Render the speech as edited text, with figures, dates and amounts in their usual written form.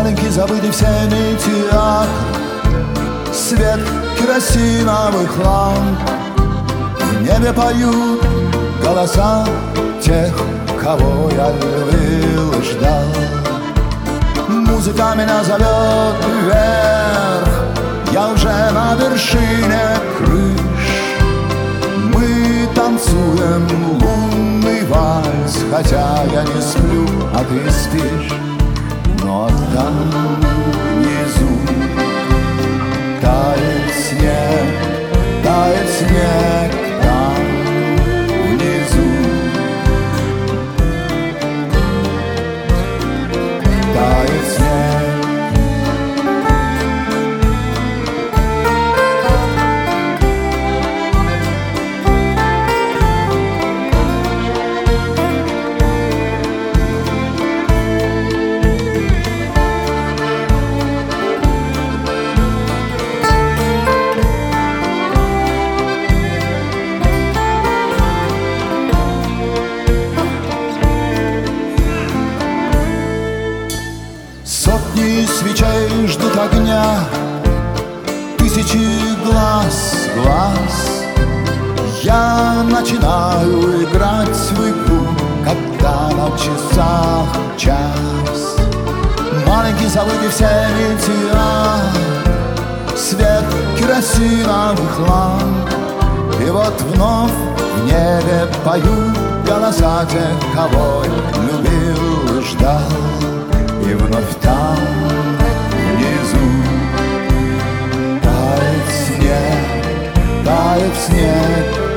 Маленький, забытый всеми театр, свет керосиновых ламп. В небе поют голоса тех, кого я любил и ждал. Музыка меня зовет вверх, я уже на вершине крыш. Мы танцуем лунный вальс, хотя я не сплю, а ты спишь. Но там внизу тает снег, там внизу тает снег. Сотни свечей ждут огня, тысячи глаз. Я начинаю играть в игру, когда на часах час. Маленький, забытый всеми театр, свет керосиновых ламп. И вот вновь в небе поют голоса тех, кого любил и ждал. И вновь там внизу тает снег,